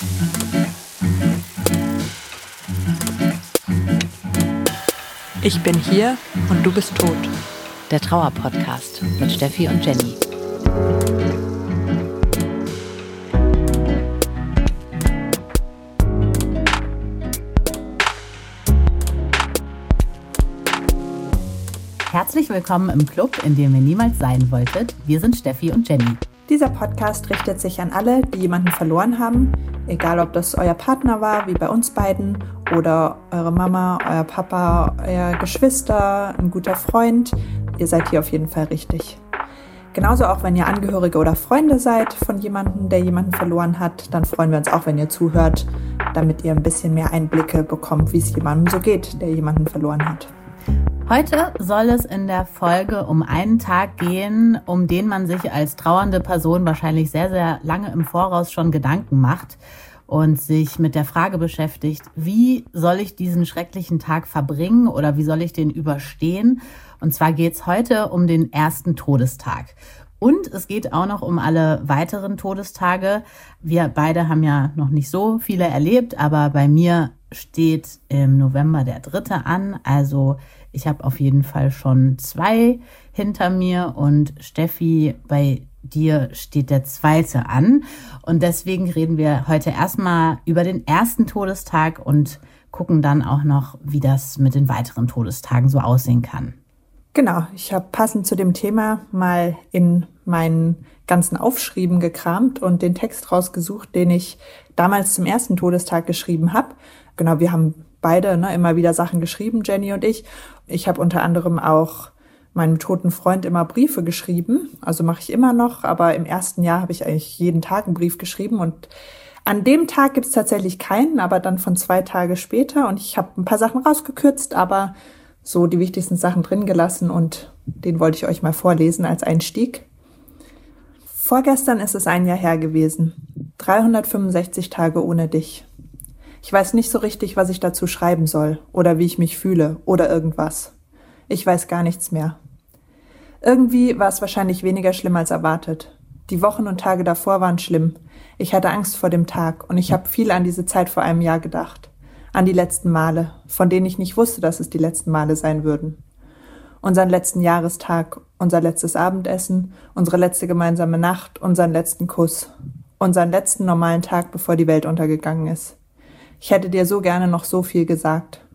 Ich bin hier und du bist tot. Der Trauer-Podcast mit Steffi und Jenny. Herzlich willkommen im Club, in dem ihr niemals sein wolltet. Wir sind Steffi und Jenny. Dieser Podcast richtet sich an alle, die jemanden verloren haben, egal ob das euer Partner war, wie bei uns beiden, oder eure Mama, euer Papa, euer Geschwister, ein guter Freund. Ihr seid hier auf jeden Fall richtig. Genauso auch, wenn ihr Angehörige oder Freunde seid von jemandem, der jemanden verloren hat, dann freuen wir uns auch, wenn ihr zuhört, damit ihr ein bisschen mehr Einblicke bekommt, wie es jemandem so geht, der jemanden verloren hat. Heute soll es in der Folge um einen Tag gehen, um den man sich als trauernde Person wahrscheinlich sehr, sehr lange im Voraus schon Gedanken macht und sich mit der Frage beschäftigt, wie soll ich diesen schrecklichen Tag verbringen oder wie soll ich den überstehen? Und zwar geht es heute um den ersten Todestag. Und es geht auch noch um alle weiteren Todestage. Wir beide haben ja noch nicht so viele erlebt, aber bei mir steht im November der 3. an. Also ich habe auf jeden Fall schon 2 hinter mir und Steffi, bei dir steht der 2. an. Und deswegen reden wir heute erstmal über den ersten Todestag und gucken dann auch noch, wie das mit den weiteren Todestagen so aussehen kann. Genau, ich habe passend zu dem Thema mal in meinen ganzen Aufschrieben gekramt und den Text rausgesucht, den ich damals zum ersten Todestag geschrieben habe. Genau, wir haben beide immer wieder Sachen geschrieben, Jenny und ich. Ich habe unter anderem auch meinem toten Freund immer Briefe geschrieben. Also mache ich immer noch, aber im ersten Jahr habe ich eigentlich jeden Tag einen Brief geschrieben. Und an dem Tag gibt es tatsächlich keinen, aber dann von 2 Tage später. Und ich habe ein paar Sachen rausgekürzt, aber so die wichtigsten Sachen drin gelassen. Und den wollte ich euch mal vorlesen als Einstieg. Vorgestern ist es 1 Jahr her gewesen. 365 Tage ohne dich. Ich weiß nicht so richtig, was ich dazu schreiben soll oder wie ich mich fühle oder irgendwas. Ich weiß gar nichts mehr. Irgendwie war es wahrscheinlich weniger schlimm als erwartet. Die Wochen und Tage davor waren schlimm. Ich hatte Angst vor dem Tag und ich habe viel an diese Zeit vor einem Jahr gedacht. An die letzten Male, von denen ich nicht wusste, dass es die letzten Male sein würden. Unseren letzten Jahrestag, unser letztes Abendessen, unsere letzte gemeinsame Nacht, unseren letzten Kuss. Unseren letzten normalen Tag, bevor die Welt untergegangen ist. Ich hätte dir so gerne noch so viel gesagt.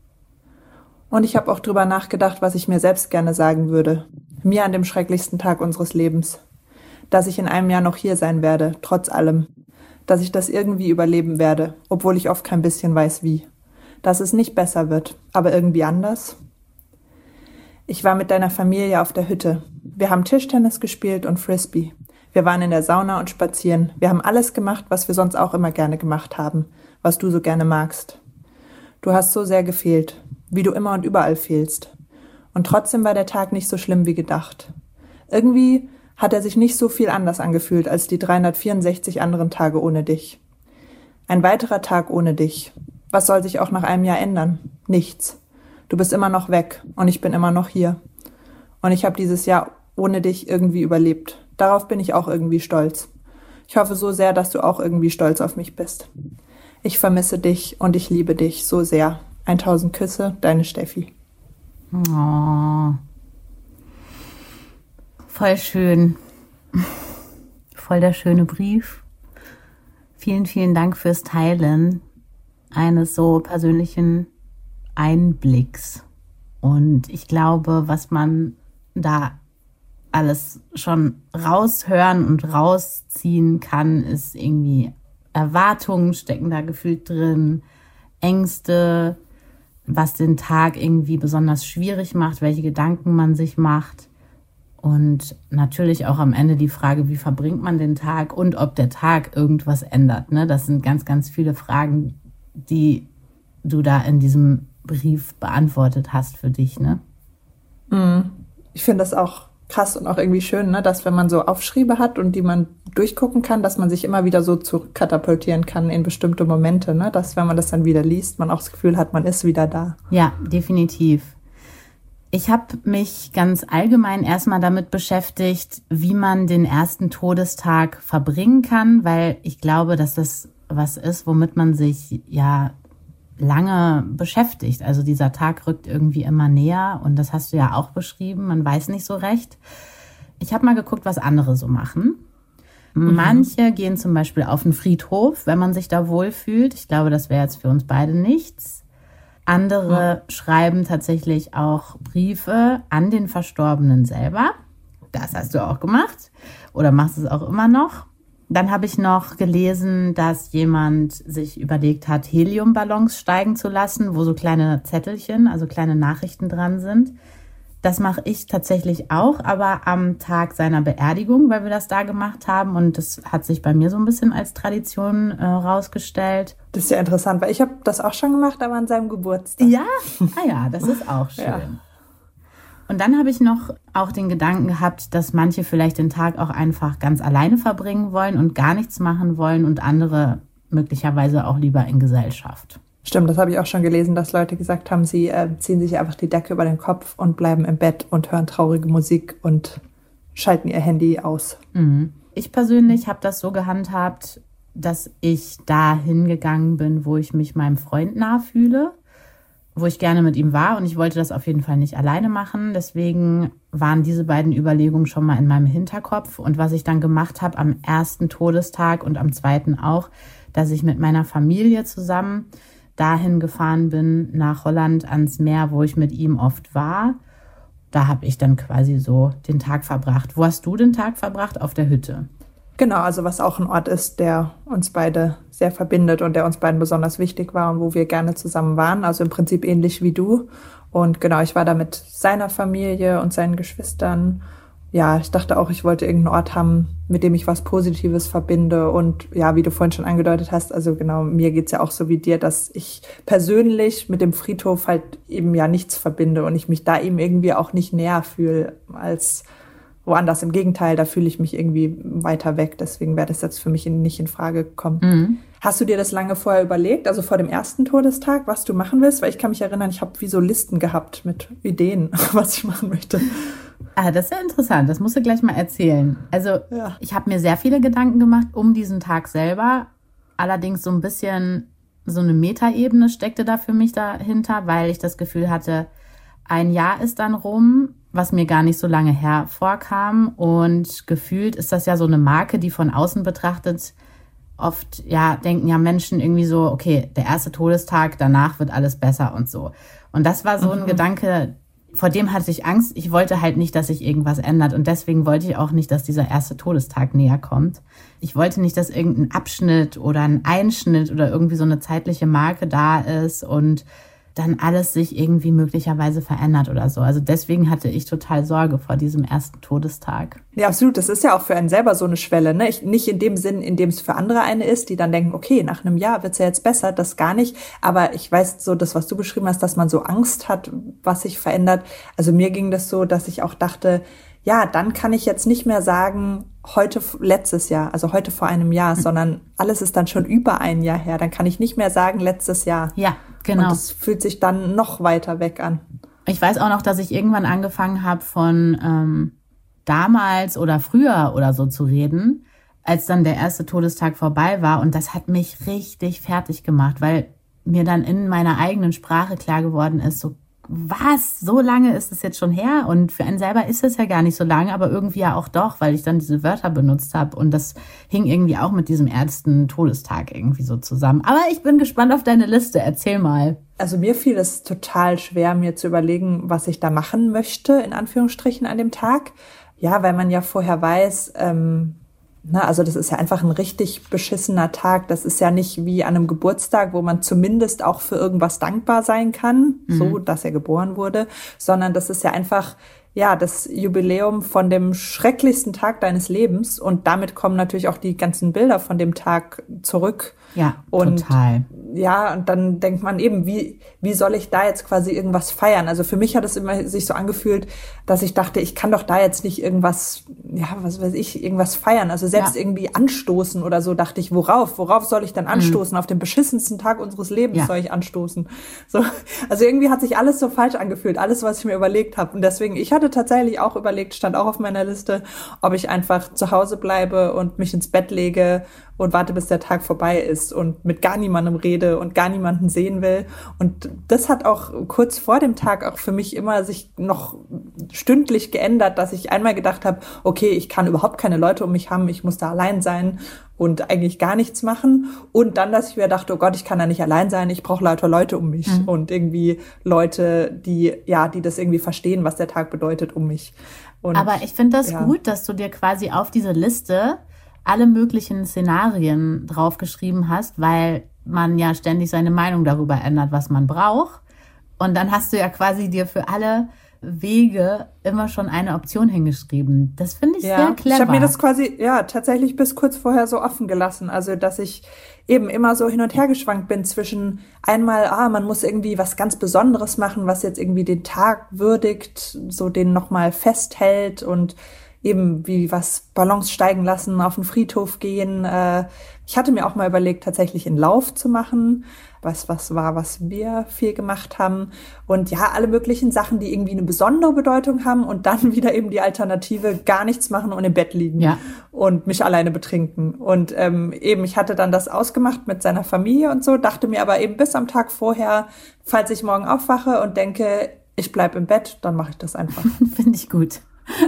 Und ich habe auch drüber nachgedacht, was ich mir selbst gerne sagen würde. Mir an dem schrecklichsten Tag unseres Lebens. Dass ich in einem Jahr noch hier sein werde, trotz allem. Dass ich das irgendwie überleben werde, obwohl ich oft kein bisschen weiß wie. Dass es nicht besser wird, aber irgendwie anders. Ich war mit deiner Familie auf der Hütte. Wir haben Tischtennis gespielt und Frisbee. Wir waren in der Sauna und spazieren. Wir haben alles gemacht, was wir sonst auch immer gerne gemacht haben. Was du so gerne magst. Du hast so sehr gefehlt, wie du immer und überall fehlst. Und trotzdem war der Tag nicht so schlimm wie gedacht. Irgendwie hat er sich nicht so viel anders angefühlt als die 364 anderen Tage ohne dich. Ein weiterer Tag ohne dich. Was soll sich auch nach einem Jahr ändern? Nichts. Du bist immer noch weg und ich bin immer noch hier. Und ich habe dieses Jahr ohne dich irgendwie überlebt. Darauf bin ich auch irgendwie stolz. Ich hoffe so sehr, dass du auch irgendwie stolz auf mich bist. Ich vermisse dich und ich liebe dich so sehr. 1000 Küsse, deine Steffi. Oh. Voll schön. Voll der schöne Brief. Vielen, vielen Dank fürs Teilen eines so persönlichen Einblicks. Und ich glaube, was man da alles schon raushören und rausziehen kann, ist irgendwie Erwartungen stecken da gefühlt drin, Ängste, was den Tag irgendwie besonders schwierig macht, welche Gedanken man sich macht und natürlich auch am Ende die Frage, wie verbringt man den Tag und ob der Tag irgendwas ändert. Ne? Das sind ganz, ganz viele Fragen, die du da in diesem Brief beantwortet hast für dich. Ne? Ich finde das auch krass und auch irgendwie schön, ne, dass wenn man so Aufschriebe hat und die man durchgucken kann, dass man sich immer wieder so zurückkatapultieren kann in bestimmte Momente, ne, dass wenn man das dann wieder liest, man auch das Gefühl hat, man ist wieder da. Ja, definitiv. Ich habe mich ganz allgemein erstmal damit beschäftigt, wie man den ersten Todestag verbringen kann, weil ich glaube, dass das was ist, womit man sich ja lange beschäftigt. Also dieser Tag rückt irgendwie immer näher und das hast du ja auch beschrieben, man weiß nicht so recht. Ich habe mal geguckt, was andere so machen. Manche gehen zum Beispiel auf den Friedhof, wenn man sich da wohlfühlt. Ich glaube, das wäre jetzt für uns beide nichts. Andere schreiben tatsächlich auch Briefe an den Verstorbenen selber. Das hast du auch gemacht oder machst es auch immer noch. Dann habe ich noch gelesen, dass jemand sich überlegt hat, Heliumballons steigen zu lassen, wo so kleine Zettelchen, also kleine Nachrichten dran sind. Das mache ich tatsächlich auch, aber am Tag seiner Beerdigung, weil wir das da gemacht haben. Und das hat sich bei mir so ein bisschen als Tradition rausgestellt. Das ist ja interessant, weil ich habe das auch schon gemacht, aber an seinem Geburtstag. Ja? Ah ja, das ist auch schön. Ja. Und dann habe ich noch auch den Gedanken gehabt, dass manche vielleicht den Tag auch einfach ganz alleine verbringen wollen und gar nichts machen wollen und andere möglicherweise auch lieber in Gesellschaft. Stimmt, das habe ich auch schon gelesen, dass Leute gesagt haben, sie ziehen sich einfach die Decke über den Kopf und bleiben im Bett und hören traurige Musik und schalten ihr Handy aus. Ich persönlich habe das so gehandhabt, dass ich da hingegangen bin, wo ich mich meinem Freund nah fühle, wo ich gerne mit ihm war und ich wollte das auf jeden Fall nicht alleine machen. Deswegen waren diese beiden Überlegungen schon mal in meinem Hinterkopf. Und was ich dann gemacht habe am ersten Todestag und am zweiten auch, dass ich mit meiner Familie zusammen dahin gefahren bin, nach Holland ans Meer, wo ich mit ihm oft war. Da habe ich dann quasi so den Tag verbracht. Wo hast du den Tag verbracht? Auf der Hütte? Genau, also was auch ein Ort ist, der uns beide sehr verbindet und der uns beiden besonders wichtig war und wo wir gerne zusammen waren. Also im Prinzip ähnlich wie du. Und genau, ich war da mit seiner Familie und seinen Geschwistern. Ja, ich dachte auch, ich wollte irgendeinen Ort haben, mit dem ich was Positives verbinde. Und ja, wie du vorhin schon angedeutet hast, also genau, mir geht's ja auch so wie dir, dass ich persönlich mit dem Friedhof halt eben ja nichts verbinde und ich mich da eben irgendwie auch nicht näher fühle als woanders. Im Gegenteil, da fühle ich mich irgendwie weiter weg. Deswegen wäre das jetzt für mich nicht in Frage gekommen. Hast du dir das lange vorher überlegt, also vor dem ersten Todestag, was du machen willst? Weil ich kann mich erinnern, ich habe wie so Listen gehabt mit Ideen, was ich machen möchte. Ah, das ist ja interessant. Das musst du gleich mal erzählen. Also Ich habe mir sehr viele Gedanken gemacht um diesen Tag selber. Allerdings so ein bisschen so eine Metaebene steckte da für mich dahinter, weil ich das Gefühl hatte, ein Jahr ist dann rum, was mir gar nicht so lange hervorkam. Und gefühlt ist das ja so eine Marke, die von außen betrachtet oft denken ja Menschen irgendwie so, okay, der erste Todestag, danach wird alles besser und so. Und das war so ein Gedanke, vor dem hatte ich Angst. Ich wollte halt nicht, dass sich irgendwas ändert. Und deswegen wollte ich auch nicht, dass dieser erste Todestag näher kommt. Ich wollte nicht, dass irgendein Abschnitt oder ein Einschnitt oder irgendwie so eine zeitliche Marke da ist und dann alles sich irgendwie möglicherweise verändert oder so. Also deswegen hatte ich total Sorge vor diesem ersten Todestag. Ja, absolut. Das ist ja auch für einen selber so eine Schwelle, ne? Nicht in dem Sinn, in dem es für andere eine ist, die dann denken, okay, nach einem Jahr wird's ja jetzt besser, das gar nicht. Aber ich weiß so, das, was du beschrieben hast, dass man so Angst hat, was sich verändert. Also mir ging das so, dass ich auch dachte, ja, dann kann ich jetzt nicht mehr sagen, heute letztes Jahr, also heute vor einem Jahr, sondern alles ist dann schon über ein Jahr her. Dann kann ich nicht mehr sagen, letztes Jahr. Ja, genau. Und es fühlt sich dann noch weiter weg an. Ich weiß auch noch, dass ich irgendwann angefangen habe, von damals oder früher oder so zu reden, als dann der erste Todestag vorbei war. Und das hat mich richtig fertig gemacht, weil mir dann in meiner eigenen Sprache klar geworden ist, so, was, so lange ist es jetzt schon her? Und für einen selber ist es ja gar nicht so lange, aber irgendwie ja auch doch, weil ich dann diese Wörter benutzt habe. Und das hing irgendwie auch mit diesem ersten Todestag irgendwie so zusammen. Aber ich bin gespannt auf deine Liste. Erzähl mal. Also mir fiel es total schwer, mir zu überlegen, was ich da machen möchte, in Anführungsstrichen, an dem Tag. Ja, weil man ja vorher weiß, also das ist ja einfach ein richtig beschissener Tag. Das ist ja nicht wie an einem Geburtstag, wo man zumindest auch für irgendwas dankbar sein kann, so dass er geboren wurde, sondern das ist ja einfach das Jubiläum von dem schrecklichsten Tag deines Lebens und damit kommen natürlich auch die ganzen Bilder von dem Tag zurück. Ja, und total. ja, und dann denkt man eben, wie soll ich da jetzt quasi irgendwas feiern? Also für mich hat es immer sich so angefühlt, dass ich dachte, ich kann doch da jetzt nicht irgendwas, ja, was weiß ich, irgendwas feiern. Also selbst irgendwie anstoßen oder so, dachte ich, worauf soll ich dann anstoßen? Auf den beschissensten Tag unseres Lebens soll ich anstoßen. So, also irgendwie hat sich alles so falsch angefühlt, alles, was ich mir überlegt habe. Und deswegen, ich hatte tatsächlich auch überlegt, stand auch auf meiner Liste, ob ich einfach zu Hause bleibe und mich ins Bett lege und warte, bis der Tag vorbei ist und mit gar niemandem rede und gar niemanden sehen will. Und das hat auch kurz vor dem Tag auch für mich immer sich noch stündlich geändert, dass ich einmal gedacht habe, okay, ich kann überhaupt keine Leute um mich haben, ich muss da allein sein und eigentlich gar nichts machen. Und dann, dass ich mir dachte, oh Gott, ich kann da nicht allein sein, ich brauche lauter Leute um mich und irgendwie Leute, die das irgendwie verstehen, was der Tag bedeutet um mich. Und, aber ich finde das gut, dass du dir quasi auf diese Liste alle möglichen Szenarien draufgeschrieben hast, weil man ja ständig seine Meinung darüber ändert, was man braucht. Und dann hast du ja quasi dir für alle Wege immer schon eine Option hingeschrieben. Das finde ich sehr clever. Ich habe mir das quasi, tatsächlich bis kurz vorher so offen gelassen. Also, dass ich eben immer so hin und her geschwankt bin zwischen einmal, man muss irgendwie was ganz Besonderes machen, was jetzt irgendwie den Tag würdigt, so den nochmal festhält und eben wie was Ballons steigen lassen, auf den Friedhof gehen. Ich hatte mir auch mal überlegt, tatsächlich einen Lauf zu machen, was wir viel gemacht haben. Und ja, alle möglichen Sachen, die irgendwie eine besondere Bedeutung haben und dann wieder eben die Alternative, gar nichts machen und im Bett liegen und mich alleine betrinken. Und eben, ich hatte dann das ausgemacht mit seiner Familie und so, dachte mir aber eben bis am Tag vorher, falls ich morgen aufwache und denke, ich bleib im Bett, dann mache ich das einfach. Finde ich gut.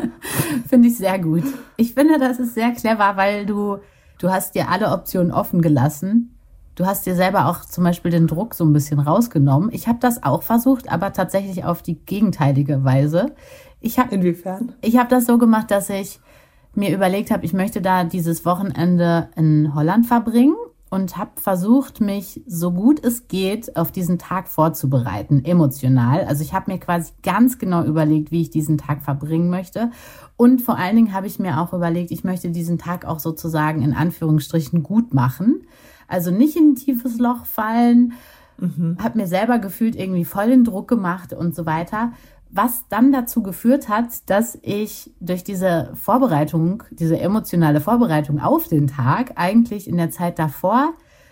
Finde ich sehr gut. Ich finde, das ist sehr clever, weil du hast dir alle Optionen offen gelassen. Du hast dir selber auch zum Beispiel den Druck so ein bisschen rausgenommen. Ich habe das auch versucht, aber tatsächlich auf die gegenteilige Weise. Inwiefern? Ich habe das so gemacht, dass ich mir überlegt habe, ich möchte da dieses Wochenende in Holland verbringen und habe versucht, mich so gut es geht auf diesen Tag vorzubereiten, emotional. Also ich habe mir quasi ganz genau überlegt, wie ich diesen Tag verbringen möchte. Und vor allen Dingen habe ich mir auch überlegt, ich möchte diesen Tag auch sozusagen in Anführungsstrichen gut machen. Also nicht in ein tiefes Loch fallen, habe mir selber gefühlt irgendwie voll den Druck gemacht und so weiter. Was dann dazu geführt hat, dass ich durch diese Vorbereitung, diese emotionale Vorbereitung auf den Tag eigentlich in der Zeit davor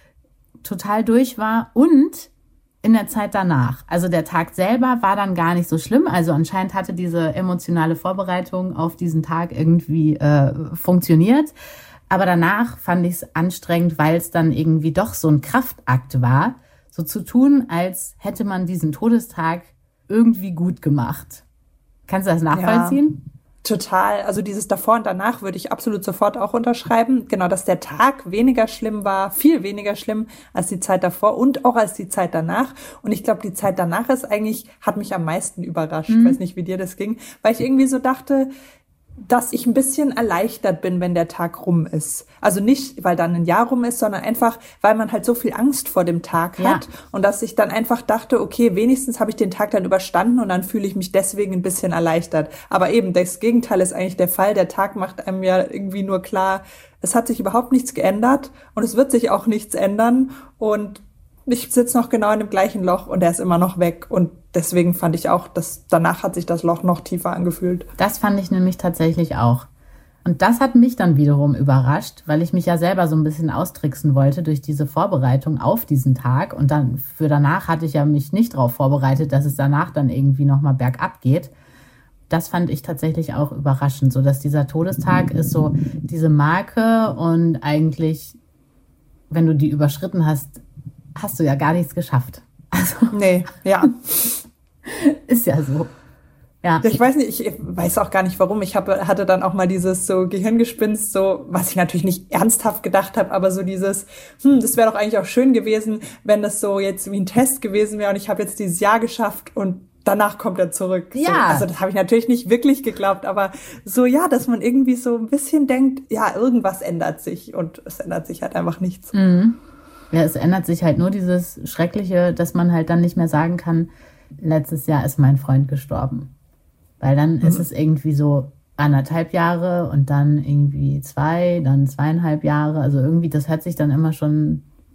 total durch war und in der Zeit danach. Also der Tag selber war dann gar nicht so schlimm. Also anscheinend hatte diese emotionale Vorbereitung auf diesen Tag irgendwie funktioniert. Aber danach fand ich es anstrengend, weil es dann irgendwie doch so ein Kraftakt war, so zu tun, als hätte man diesen Todestag irgendwie gut gemacht. Kannst du das nachvollziehen? Ja, total. Also dieses davor und danach würde ich absolut sofort auch unterschreiben. Genau, dass der Tag weniger schlimm war, viel weniger schlimm als die Zeit davor und auch als die Zeit danach. Und ich glaube, die Zeit danach hat mich am meisten überrascht. Ich weiß nicht, wie dir das ging, weil ich irgendwie so dachte, dass ich ein bisschen erleichtert bin, wenn der Tag rum ist. Also nicht, weil dann ein Jahr rum ist, sondern einfach, weil man halt so viel Angst vor dem Tag hat. Und dass ich dann einfach dachte, okay, wenigstens habe ich den Tag dann überstanden und dann fühle ich mich deswegen ein bisschen erleichtert. Aber eben, das Gegenteil ist eigentlich der Fall. Der Tag macht einem ja irgendwie nur klar, es hat sich überhaupt nichts geändert und es wird sich auch nichts ändern. Und ich sitze noch genau in dem gleichen Loch und er ist immer noch weg. Und deswegen fand ich auch, dass danach hat sich das Loch noch tiefer angefühlt. Das fand ich nämlich tatsächlich auch. Und das hat mich dann wiederum überrascht, weil ich mich ja selber so ein bisschen austricksen wollte durch diese Vorbereitung auf diesen Tag. Und dann für danach hatte ich ja mich nicht darauf vorbereitet, dass es danach dann irgendwie nochmal bergab geht. Das fand ich tatsächlich auch überraschend, so dass dieser Todestag ist so diese Marke und eigentlich, wenn du die überschritten hast, hast du ja gar nichts geschafft. Also, nee, ja. Ist ja so. Ja. Ich weiß nicht, ich weiß auch gar nicht warum. Ich hatte dann auch mal dieses so Gehirngespinst, so, was ich natürlich nicht ernsthaft gedacht habe, aber so dieses, das wäre doch eigentlich auch schön gewesen, wenn das so jetzt wie ein Test gewesen wäre und ich habe jetzt dieses Jahr geschafft und danach kommt er zurück. Ja. So, also das habe ich natürlich nicht wirklich geglaubt, aber so, ja, dass man irgendwie so ein bisschen denkt, ja, irgendwas ändert sich und es ändert sich halt einfach nichts. Mhm. Ja, es ändert sich halt nur dieses Schreckliche, dass man halt dann nicht mehr sagen kann, letztes Jahr ist mein Freund gestorben. Weil dann ist es irgendwie so 1,5 Jahre und dann irgendwie 2, dann 2,5 Jahre. Also irgendwie, das hört sich dann immer schon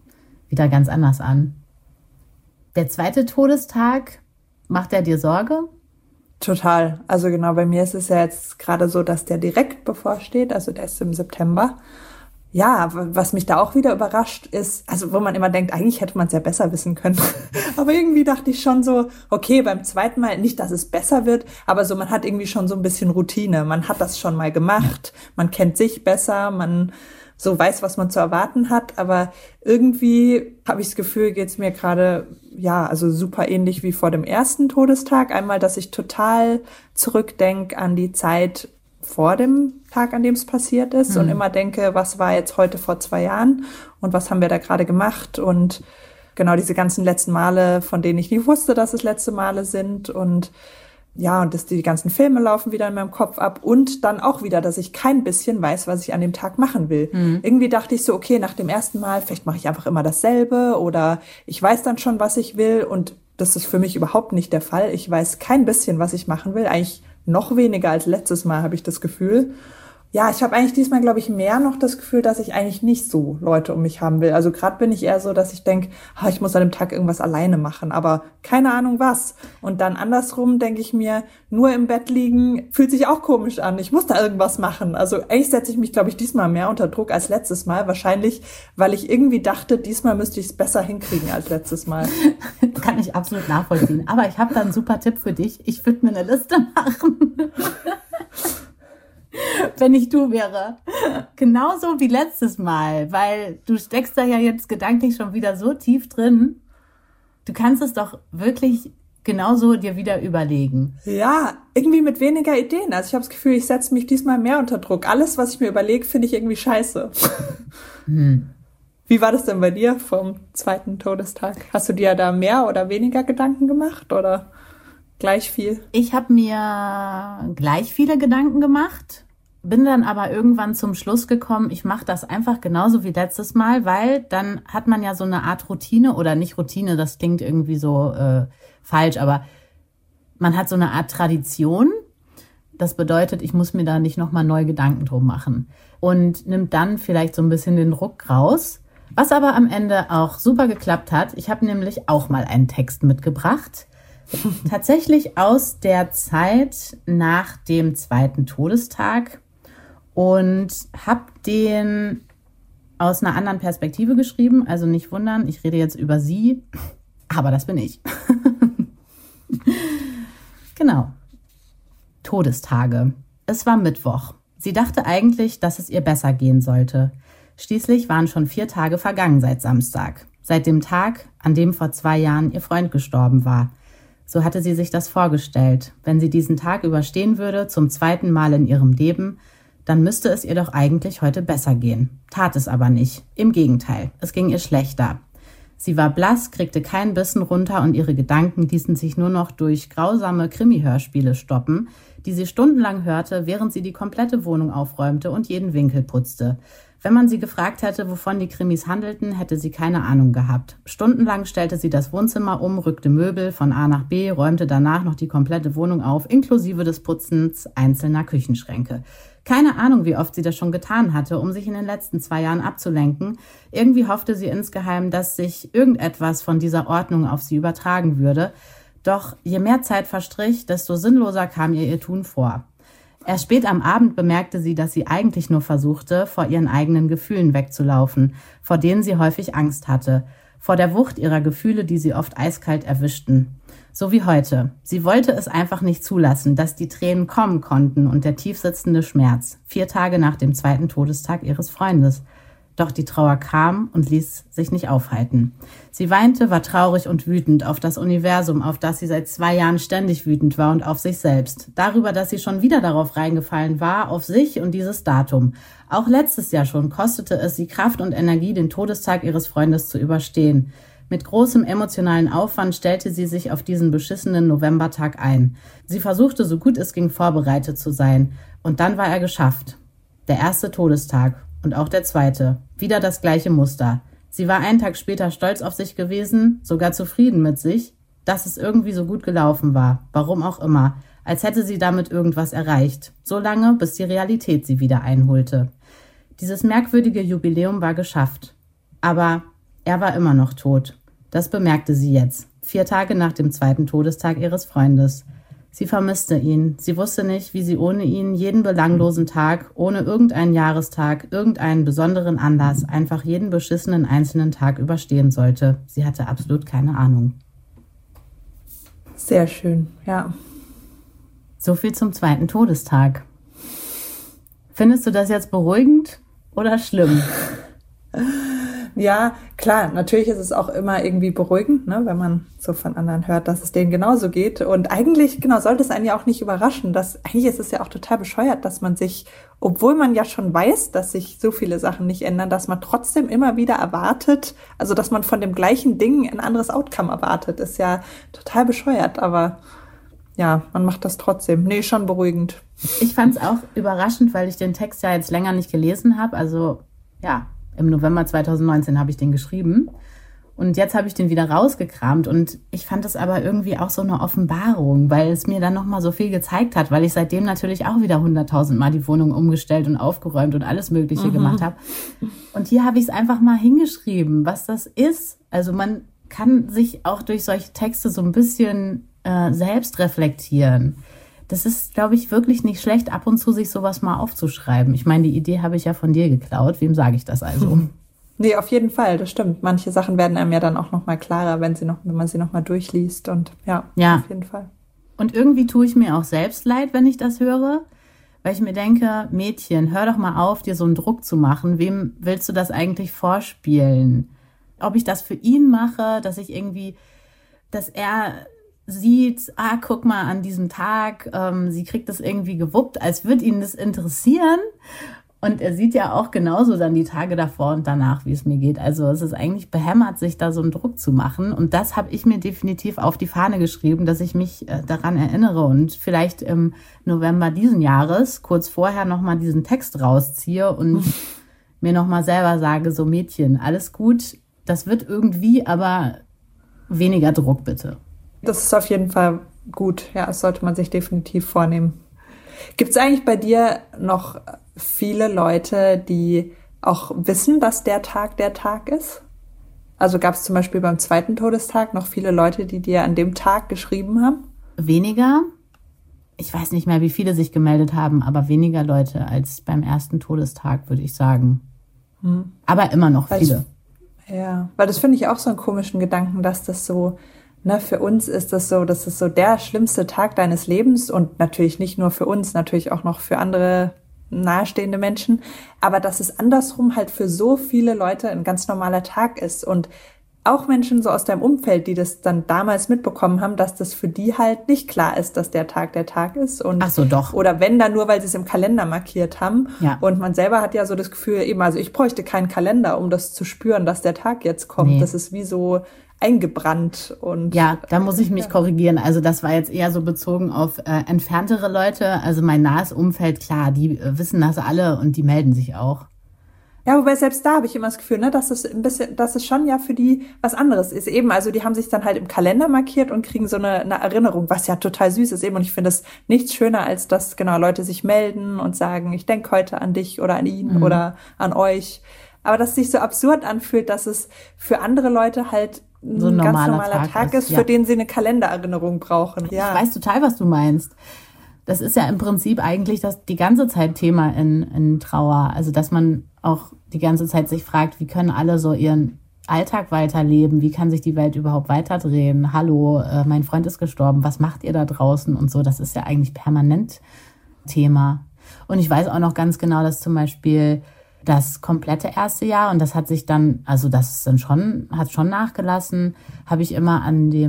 wieder ganz anders an. Der zweite Todestag, macht er dir Sorge? Total. Also genau, bei mir ist es ja jetzt gerade so, dass der direkt bevorsteht, also der ist im September. Ja, was mich da auch wieder überrascht ist, also wo man immer denkt, eigentlich hätte man es ja besser wissen können. Aber irgendwie dachte ich schon so, okay, beim zweiten Mal, nicht, dass es besser wird, aber so man hat irgendwie schon so ein bisschen Routine. Man hat das schon mal gemacht, man kennt sich besser, man so weiß, was man zu erwarten hat. Aber irgendwie habe ich das Gefühl, geht's mir gerade, ja, also super ähnlich wie vor dem ersten Todestag. Einmal, dass ich total zurückdenke an die Zeit vor dem Tag, an dem es passiert ist und immer denke, was war jetzt heute vor 2 Jahren und was haben wir da gerade gemacht und genau diese ganzen letzten Male, von denen ich nie wusste, dass es letzte Male sind und ja, und dass die ganzen Filme laufen wieder in meinem Kopf ab und dann auch wieder, dass ich kein bisschen weiß, was ich an dem Tag machen will. Irgendwie dachte ich so, okay, nach dem ersten Mal, vielleicht mache ich einfach immer dasselbe oder ich weiß dann schon, was ich will und das ist für mich überhaupt nicht der Fall. Ich weiß kein bisschen, was ich machen will, eigentlich noch weniger als letztes Mal, habe ich das Gefühl. Ja, ich habe eigentlich diesmal, glaube ich, mehr noch das Gefühl, dass ich eigentlich nicht so Leute um mich haben will. Also gerade bin ich eher so, dass ich denke, ich muss an dem Tag irgendwas alleine machen, aber keine Ahnung was. Und dann andersrum denke ich mir, nur im Bett liegen fühlt sich auch komisch an. Ich muss da irgendwas machen. Also eigentlich setze ich mich, glaube ich, diesmal mehr unter Druck als letztes Mal. Wahrscheinlich, weil ich irgendwie dachte, diesmal müsste ich es besser hinkriegen als letztes Mal. Kann ich absolut nachvollziehen. Aber ich habe da einen super Tipp für dich. Ich würde mir eine Liste machen. Wenn ich du wäre. Genauso wie letztes Mal, weil du steckst da ja jetzt gedanklich schon wieder so tief drin. Du kannst es doch wirklich genauso dir wieder überlegen. Ja, irgendwie mit weniger Ideen. Also ich habe das Gefühl, ich setze mich diesmal mehr unter Druck. Alles, was ich mir überlege, finde ich irgendwie scheiße. Wie war das denn bei dir vom zweiten Todestag? Hast du dir da mehr oder weniger Gedanken gemacht oder gleich viel? Ich habe mir gleich viele Gedanken gemacht. Bin dann aber irgendwann zum Schluss gekommen, ich mache das einfach genauso wie letztes Mal, weil dann hat man ja so eine Art Routine oder nicht Routine, das klingt irgendwie so falsch, aber man hat so eine Art Tradition. Das bedeutet, ich muss mir da nicht nochmal neu Gedanken drum machen und nimmt dann vielleicht so ein bisschen den Druck raus. Was aber am Ende auch super geklappt hat, ich habe nämlich auch mal einen Text mitgebracht. Tatsächlich aus der Zeit nach dem zweiten Todestag und habe den aus einer anderen Perspektive geschrieben. Also nicht wundern, ich rede jetzt über sie, aber das bin ich. Genau. Todestage. Es war Mittwoch. Sie dachte eigentlich, dass es ihr besser gehen sollte. Schließlich waren schon 4 Tage vergangen seit Samstag. Seit dem Tag, an dem vor 2 Jahren ihr Freund gestorben war. So hatte sie sich das vorgestellt. Wenn sie diesen Tag überstehen würde, zum 2. Mal in ihrem Leben, dann müsste es ihr doch eigentlich heute besser gehen. Tat es aber nicht. Im Gegenteil, es ging ihr schlechter. Sie war blass, kriegte keinen Bissen runter und ihre Gedanken ließen sich nur noch durch grausame Krimi-Hörspiele stoppen, die sie stundenlang hörte, während sie die komplette Wohnung aufräumte und jeden Winkel putzte. Wenn man sie gefragt hätte, wovon die Krimis handelten, hätte sie keine Ahnung gehabt. Stundenlang stellte sie das Wohnzimmer um, rückte Möbel von A nach B, räumte danach noch die komplette Wohnung auf, inklusive des Putzens einzelner Küchenschränke. Keine Ahnung, wie oft sie das schon getan hatte, um sich in den letzten 2 Jahren abzulenken. Irgendwie hoffte sie insgeheim, dass sich irgendetwas von dieser Ordnung auf sie übertragen würde. Doch je mehr Zeit verstrich, desto sinnloser kam ihr Tun vor. Erst spät am Abend bemerkte sie, dass sie eigentlich nur versuchte, vor ihren eigenen Gefühlen wegzulaufen, vor denen sie häufig Angst hatte, vor der Wucht ihrer Gefühle, die sie oft eiskalt erwischten. So wie heute. Sie wollte es einfach nicht zulassen, dass die Tränen kommen konnten und der tiefsitzende Schmerz, 4 Tage nach dem zweiten Todestag ihres Freundes. Doch die Trauer kam und ließ sich nicht aufhalten. Sie weinte, war traurig und wütend auf das Universum, auf das sie seit 2 Jahren ständig wütend war und auf sich selbst. Darüber, dass sie schon wieder darauf reingefallen war, auf sich und dieses Datum. Auch letztes Jahr schon kostete es sie Kraft und Energie, den Todestag ihres Freundes zu überstehen. Mit großem emotionalen Aufwand stellte sie sich auf diesen beschissenen Novembertag ein. Sie versuchte, so gut es ging, vorbereitet zu sein. Und dann war er geschafft. Der erste Todestag. Und auch der zweite. Wieder das gleiche Muster. Sie war einen Tag später stolz auf sich gewesen, sogar zufrieden mit sich, dass es irgendwie so gut gelaufen war. Warum auch immer. Als hätte sie damit irgendwas erreicht. So lange, bis die Realität sie wieder einholte. Dieses merkwürdige Jubiläum war geschafft. Aber Er war immer noch tot. Das bemerkte sie jetzt, 4 Tage nach dem 2. Todestag ihres Freundes. Sie vermisste ihn. Sie wusste nicht, wie sie ohne ihn jeden belanglosen Tag, ohne irgendeinen Jahrestag, irgendeinen besonderen Anlass, einfach jeden beschissenen einzelnen Tag überstehen sollte. Sie hatte absolut keine Ahnung. Sehr schön, ja. So viel zum 2. Todestag. Findest du das jetzt beruhigend oder schlimm? Ja, klar, natürlich ist es auch immer irgendwie beruhigend, ne, wenn man so von anderen hört, dass es denen genauso geht. Und eigentlich, genau, sollte es einen ja auch nicht überraschen, eigentlich ist es ja auch total bescheuert, dass man sich, obwohl man ja schon weiß, dass sich so viele Sachen nicht ändern, dass man trotzdem immer wieder erwartet, also dass man von dem gleichen Ding ein anderes Outcome erwartet, ist ja total bescheuert, aber ja, man macht das trotzdem. Nee, schon beruhigend. Ich fand es auch überraschend, weil ich den Text ja jetzt länger nicht gelesen habe, also ja, im November 2019 habe ich den geschrieben und jetzt habe ich den wieder rausgekramt und ich fand es aber irgendwie auch so eine Offenbarung, weil es mir dann nochmal so viel gezeigt hat, weil ich seitdem natürlich auch wieder 100.000 Mal die Wohnung umgestellt und aufgeräumt und alles Mögliche gemacht habe. Und hier habe ich es einfach mal hingeschrieben, was das ist. Also man kann sich auch durch solche Texte so ein bisschen selbst reflektieren. Das ist, glaube ich, wirklich nicht schlecht, ab und zu sich sowas mal aufzuschreiben. Ich meine, die Idee habe ich ja von dir geklaut. Wem sage ich das also? Nee, auf jeden Fall, das stimmt. Manche Sachen werden einem ja dann auch noch mal klarer, wenn man sie noch mal durchliest. Und ja, auf jeden Fall. Und irgendwie tue ich mir auch selbst leid, wenn ich das höre, weil ich mir denke, Mädchen, hör doch mal auf, dir so einen Druck zu machen. Wem willst du das eigentlich vorspielen? Ob ich das für ihn mache, dass er sieht, guck mal, an diesem Tag, sie kriegt das irgendwie gewuppt, als würde ihn das interessieren. Und er sieht ja auch genauso dann die Tage davor und danach, wie es mir geht. Also es ist eigentlich behämmert, sich da so einen Druck zu machen. Und das habe ich mir definitiv auf die Fahne geschrieben, dass ich mich daran erinnere und vielleicht im November diesen Jahres, kurz vorher, nochmal diesen Text rausziehe und mir nochmal selber sage, so Mädchen, alles gut, das wird irgendwie, aber weniger Druck bitte. Das ist auf jeden Fall gut. Ja, das sollte man sich definitiv vornehmen. Gibt es eigentlich bei dir noch viele Leute, die auch wissen, dass der Tag ist? Also gab es zum Beispiel beim 2. Todestag noch viele Leute, die dir an dem Tag geschrieben haben? Weniger. Ich weiß nicht mehr, wie viele sich gemeldet haben, aber weniger Leute als beim 1. Todestag, würde ich sagen. Aber immer noch viele. Weil das finde ich auch so einen komischen Gedanken, dass das so... Für uns ist das so der schlimmste Tag deines Lebens und natürlich nicht nur für uns, natürlich auch noch für andere nahestehende Menschen, aber dass es andersrum halt für so viele Leute ein ganz normaler Tag ist und auch Menschen so aus deinem Umfeld, die das dann damals mitbekommen haben, dass das für die halt nicht klar ist, dass der Tag ist. Und ach so, doch. Oder wenn dann nur, weil sie es im Kalender markiert haben. Ja. Und man selber hat ja so das Gefühl, eben, also ich bräuchte keinen Kalender, um das zu spüren, dass der Tag jetzt kommt. Nee. Das ist wie so eingebrannt. Und ja, da muss ich mich korrigieren. Also das war jetzt eher so bezogen auf entferntere Leute. Also mein nahes Umfeld, klar, die wissen das alle und die melden sich auch. Ja, wobei selbst da habe ich immer das Gefühl, dass es schon ja für die was anderes ist. Eben, also die haben sich dann halt im Kalender markiert und kriegen so eine Erinnerung, was ja total süß ist eben. Und ich finde es nichts schöner, als dass genau Leute sich melden und sagen, ich denke heute an dich oder an ihn oder an euch. Aber dass es sich so absurd anfühlt, dass es für andere Leute halt so ein ganz normaler Tag ist, für den sie eine Kalendererinnerung brauchen. Ja. Ich weiß total, was du meinst. Das ist ja im Prinzip eigentlich die ganze Zeit Thema in Trauer. Also dass man auch die ganze Zeit sich fragt, wie können alle so ihren Alltag weiterleben? Wie kann sich die Welt überhaupt weiterdrehen? Hallo, mein Freund ist gestorben. Was macht ihr da draußen? Und so, das ist ja eigentlich permanent Thema. Und ich weiß auch noch ganz genau, dass zum Beispiel das komplette erste Jahr, und das hat sich dann, also das ist dann hat schon nachgelassen, habe ich immer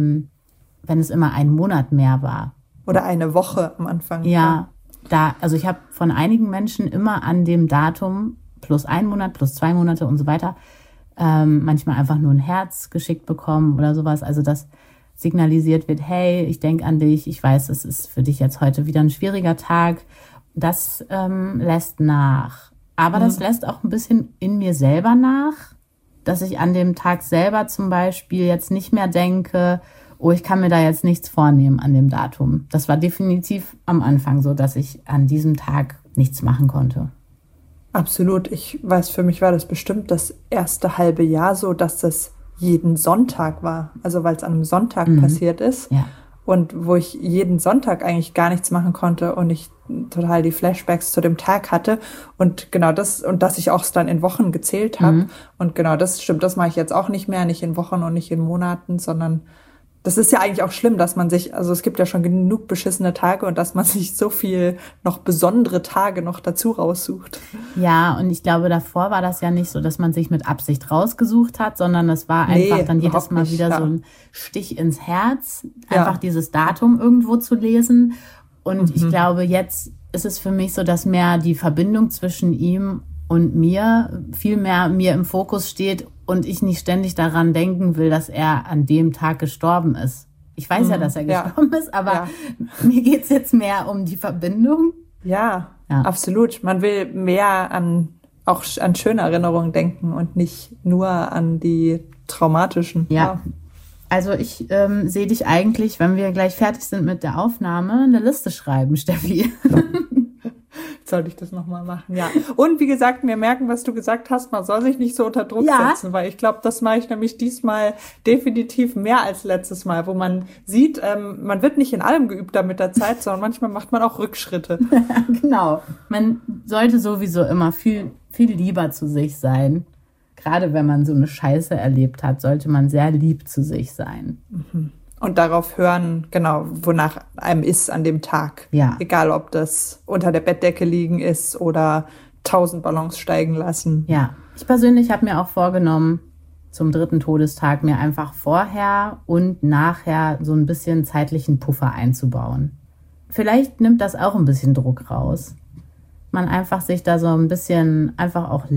wenn es immer einen Monat mehr war. Oder eine Woche am Anfang. Ja, also ich habe von einigen Menschen immer an dem Datum plus 1 Monat, plus 2 Monate und so weiter, manchmal einfach nur ein Herz geschickt bekommen oder sowas. Also dass signalisiert wird, hey, ich denke an dich, ich weiß, es ist für dich jetzt heute wieder ein schwieriger Tag. Das lässt nach. Aber das lässt auch ein bisschen in mir selber nach, dass ich an dem Tag selber zum Beispiel jetzt nicht mehr denke, oh, ich kann mir da jetzt nichts vornehmen an dem Datum. Das war definitiv am Anfang so, dass ich an diesem Tag nichts machen konnte. Absolut. Ich weiß, für mich war das bestimmt das erste halbe Jahr so, dass das jeden Sonntag war. Also weil es an einem Sonntag passiert ist. Ja. Und wo ich jeden Sonntag eigentlich gar nichts machen konnte und ich total die Flashbacks zu dem Tag hatte. Und genau das, und dass ich auch dann in Wochen gezählt habe. Und genau das stimmt, das mache ich jetzt auch nicht mehr, nicht in Wochen und nicht in Monaten, sondern das ist ja eigentlich auch schlimm, dass man sich, also es gibt ja schon genug beschissene Tage und dass man sich so viel noch besondere Tage noch dazu raussucht. Ja, und ich glaube, davor war das ja nicht so, dass man sich mit Absicht rausgesucht hat, sondern es war einfach dann jedes Mal wieder so ein Stich ins Herz, einfach dieses Datum irgendwo zu lesen. Und ich glaube, jetzt ist es für mich so, dass mehr die Verbindung zwischen ihm und mir viel mehr mir im Fokus steht und ich nicht ständig daran denken will, dass er an dem Tag gestorben ist. Ich weiß ja, dass er gestorben ist, aber mir geht's jetzt mehr um die Verbindung. Ja, absolut. Man will mehr auch an schöne Erinnerungen denken und nicht nur an die traumatischen. Ja. Also ich sehe dich eigentlich, wenn wir gleich fertig sind mit der Aufnahme, eine Liste schreiben, Steffi. Sollte ich das nochmal machen, ja. Und wie gesagt, wir merken, was du gesagt hast, man soll sich nicht so unter Druck setzen, weil ich glaube, das mache ich nämlich diesmal definitiv mehr als letztes Mal, wo man sieht, man wird nicht in allem geübter mit der Zeit, sondern manchmal macht man auch Rückschritte. Genau. Man sollte sowieso immer viel, viel lieber zu sich sein. Gerade wenn man so eine Scheiße erlebt hat, sollte man sehr lieb zu sich sein. Und darauf hören, genau, wonach einem ist an dem Tag. Ja. Egal, ob das unter der Bettdecke liegen ist oder 1000 Ballons steigen lassen. Ja. Ich persönlich habe mir auch vorgenommen, zum 3. Todestag mir einfach vorher und nachher so ein bisschen zeitlichen Puffer einzubauen. Vielleicht nimmt das auch ein bisschen Druck raus. Man einfach sich da so ein bisschen einfach auch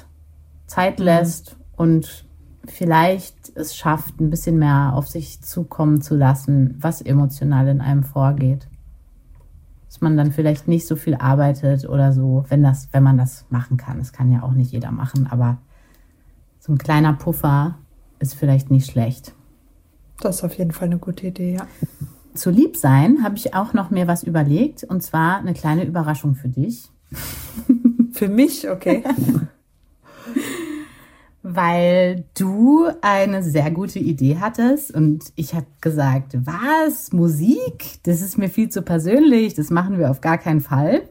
Zeit lässt und vielleicht es schafft, ein bisschen mehr auf sich zukommen zu lassen, was emotional in einem vorgeht. Dass man dann vielleicht nicht so viel arbeitet oder so, wenn man das machen kann. Das kann ja auch nicht jeder machen, aber so ein kleiner Puffer ist vielleicht nicht schlecht. Das ist auf jeden Fall eine gute Idee, ja. Zu Liebsein habe ich auch noch mir was überlegt, und zwar eine kleine Überraschung für dich. Für mich? Okay. Weil du eine sehr gute Idee hattest und ich habe gesagt, was, Musik? Das ist mir viel zu persönlich, das machen wir auf gar keinen Fall.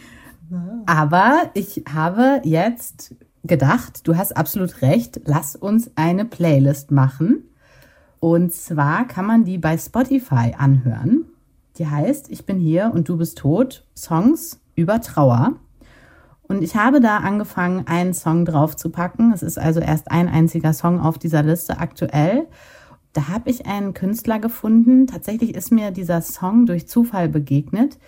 Aber ich habe jetzt gedacht, du hast absolut recht, lass uns eine Playlist machen. Und zwar kann man die bei Spotify anhören. Die heißt Ich bin hier und du bist tot, Songs über Trauer. Und ich habe da angefangen, einen Song draufzupacken. Es ist also erst ein einziger Song auf dieser Liste aktuell. Da habe ich einen Künstler gefunden. Tatsächlich ist mir dieser Song durch Zufall begegnet,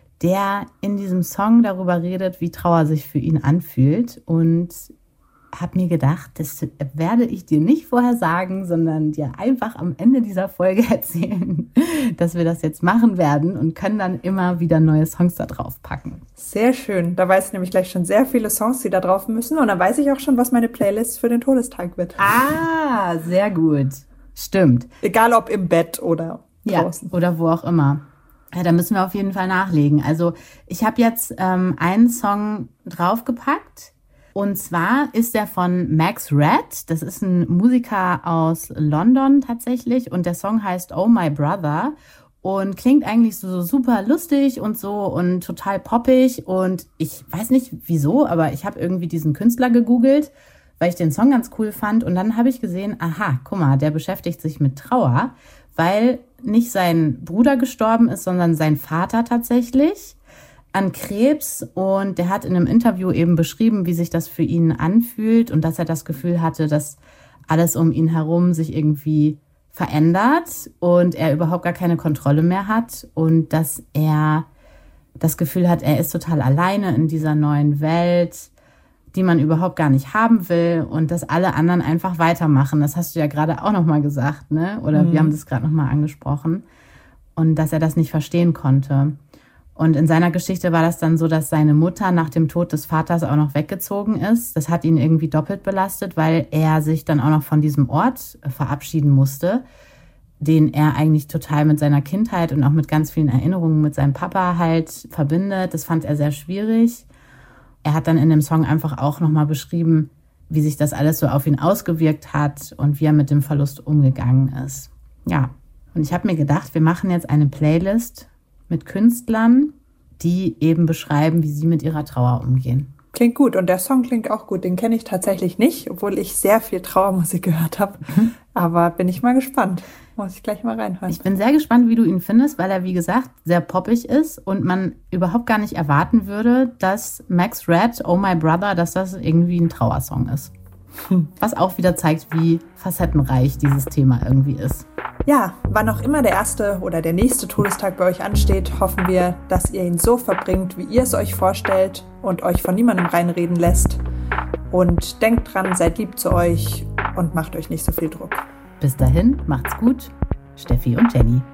der in diesem Song darüber redet, wie Trauer sich für ihn anfühlt. Und habe mir gedacht, das werde ich dir nicht vorher sagen, sondern dir einfach am Ende dieser Folge erzählen, dass wir das jetzt machen werden und können dann immer wieder neue Songs da drauf packen. Sehr schön. Da weiß ich nämlich gleich schon sehr viele Songs, die da drauf müssen. Und dann weiß ich auch schon, was meine Playlist für den Todestag wird. Ah, sehr gut. Stimmt. Egal ob im Bett oder draußen. Ja, oder wo auch immer. Ja, da müssen wir auf jeden Fall nachlegen. Also ich habe jetzt einen Song draufgepackt. Und zwar ist der von Max Red. Das ist ein Musiker aus London tatsächlich. Und der Song heißt Oh My Brother und klingt eigentlich so super lustig und so und total poppig. Und ich weiß nicht wieso, aber ich habe irgendwie diesen Künstler gegoogelt, weil ich den Song ganz cool fand. Und dann habe ich gesehen, aha, guck mal, der beschäftigt sich mit Trauer, weil nicht sein Bruder gestorben ist, sondern sein Vater tatsächlich an Krebs, und der hat in einem Interview eben beschrieben, wie sich das für ihn anfühlt und dass er das Gefühl hatte, dass alles um ihn herum sich irgendwie verändert und er überhaupt gar keine Kontrolle mehr hat und dass er das Gefühl hat, er ist total alleine in dieser neuen Welt, die man überhaupt gar nicht haben will und dass alle anderen einfach weitermachen. Das hast du ja gerade auch nochmal gesagt, ne? Oder wir haben das gerade nochmal angesprochen. Und dass er das nicht verstehen konnte. Und in seiner Geschichte war das dann so, dass seine Mutter nach dem Tod des Vaters auch noch weggezogen ist. Das hat ihn irgendwie doppelt belastet, weil er sich dann auch noch von diesem Ort verabschieden musste, den er eigentlich total mit seiner Kindheit und auch mit ganz vielen Erinnerungen mit seinem Papa halt verbindet. Das fand er sehr schwierig. er hat dann in dem Song einfach auch nochmal beschrieben, wie sich das alles so auf ihn ausgewirkt hat und wie er mit dem Verlust umgegangen ist. Ja, und ich habe mir gedacht, wir machen jetzt eine Playlist mit Künstlern, die eben beschreiben, wie sie mit ihrer Trauer umgehen. Klingt gut und der Song klingt auch gut. Den kenne ich tatsächlich nicht, obwohl ich sehr viel Trauermusik gehört habe. Aber bin ich mal gespannt. Muss ich gleich mal reinhören. Ich bin sehr gespannt, wie du ihn findest, weil er, wie gesagt, sehr poppig ist und man überhaupt gar nicht erwarten würde, dass Max Red, Oh My Brother, dass das irgendwie ein Trauersong ist. Was auch wieder zeigt, wie facettenreich dieses Thema irgendwie ist. Ja, wann auch immer der erste oder der nächste Todestag bei euch ansteht, hoffen wir, dass ihr ihn so verbringt, wie ihr es euch vorstellt und euch von niemandem reinreden lässt. Und denkt dran, seid lieb zu euch und macht euch nicht so viel Druck. Bis dahin, macht's gut. Steffi und Jenny.